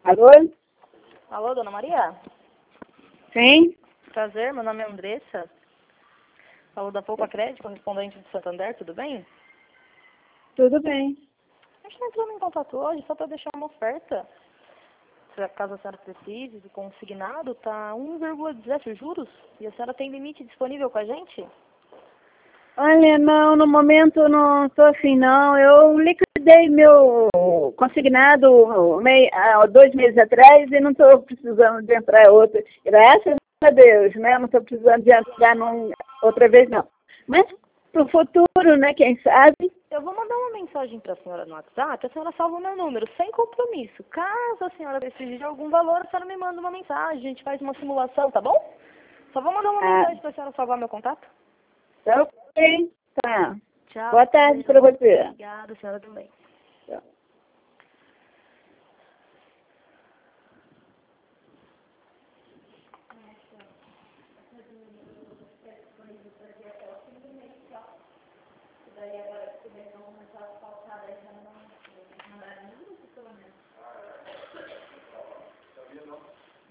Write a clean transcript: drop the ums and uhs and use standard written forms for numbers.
Alô? Alô, dona Maria? Sim? Prazer, meu nome é Andressa. Alô da Poupa Crédito, correspondente de Santander, tudo bem? Tudo bem. A gente está entrando em contato hoje só para deixar uma oferta. Caso a senhora precise, do consignado, tá 1,17 juros. E a senhora tem limite disponível com a gente? Olha, não, no momento não estou assim, não. Eu liquidei meu consignado 2 meses atrás e não estou precisando de entrar outra. Graças a Deus, né? Não estou precisando de entrar outra vez, não. Mas para o futuro, né? Quem sabe? Eu vou mandar uma mensagem para a senhora no WhatsApp, a senhora salva o meu número, sem compromisso. Caso a senhora precise de algum valor, a senhora me manda uma mensagem, a gente faz uma simulação, tá bom? Só vou mandar uma mensagem para a senhora salvar meu contato. Tá ok. Tá. Tchau. Boa tarde para você. Obrigada, a senhora também. Tchau. Daí agora, se não começar a falar.